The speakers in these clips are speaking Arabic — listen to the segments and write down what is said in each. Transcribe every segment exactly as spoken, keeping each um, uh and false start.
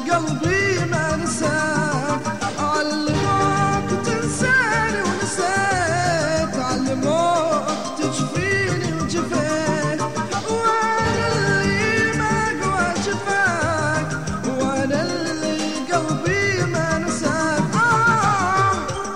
قلبي ما نساك، علموك تنساني ونسيت، علموك تجفيني وجفيت، وانا اللي ما اقوى جفاك، وانا اللي قلبي ما نساك. آه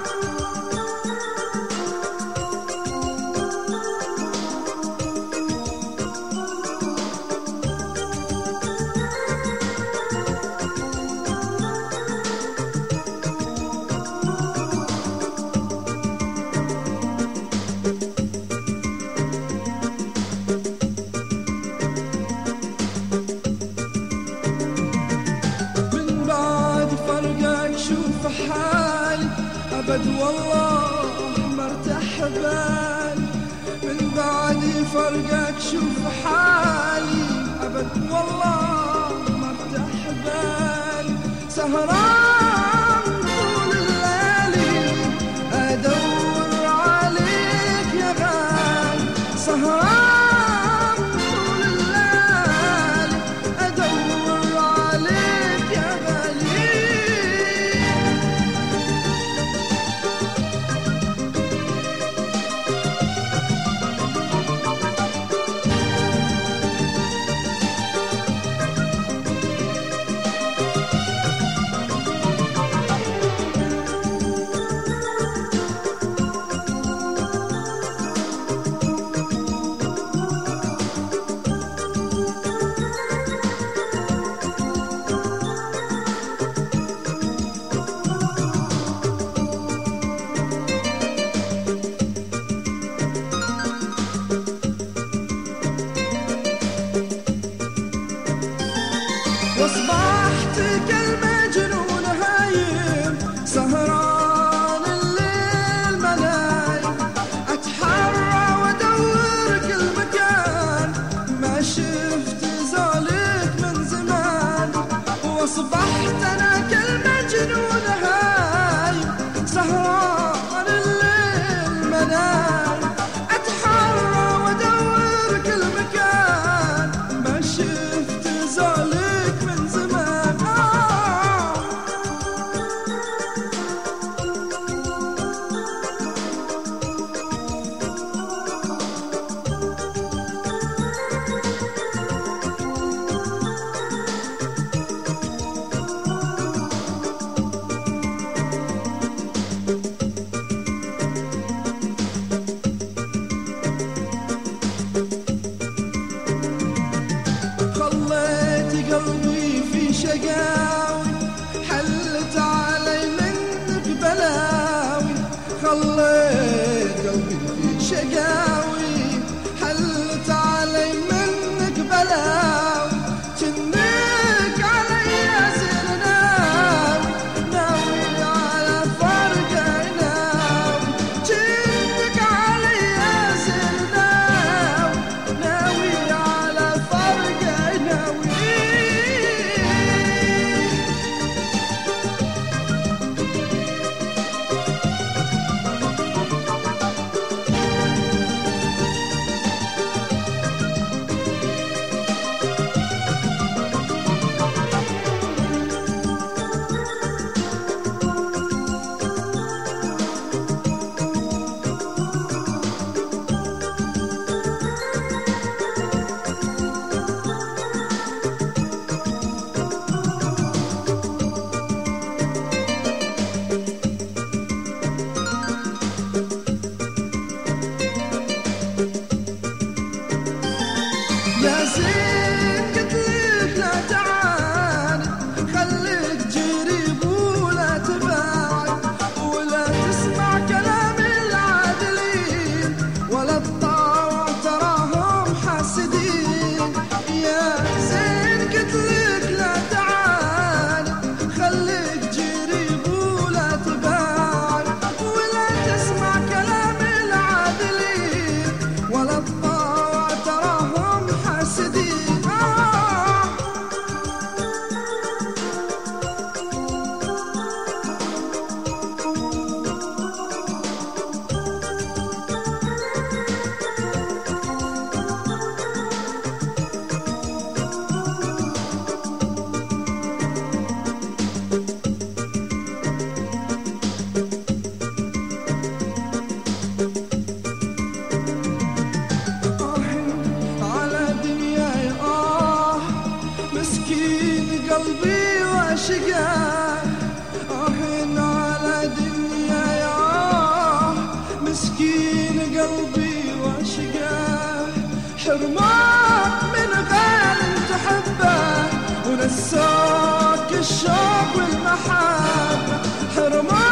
شوف حالي أبد والله ما ارتاح بالي، من بعد فرقك شوف حالي أبد والله ما ارتاح بالي، سهران طول الليل أدور عليك يا غالي، سهران طول الليل أدور عليك يا غالي. واصبحت كالمجنون هايم سهران الليل منايم، اتحرى وادور كل مكان ما شفت زولك من زمان، واصبحت انا كالمجنون هايم سهران الليل منايم، اتحرى وادور كل مكان ما شفت زولك من زمان. آه خليت قلبي في شقاوي، حلت علي منك بلاوي، خليت قلبي في شقاوي، حلت علي منك بلاوي، جنك علي يا زين ناوي، ناوي على فرقة ناوي، جنك علي يا زين ناوي، ناوي على فرقة ناوي. قلبي واشقاه آهن على دنيا يا مسكين قلبي واشقاه حرماك من غير تحبه ونساك الشوق والمحبة حرماك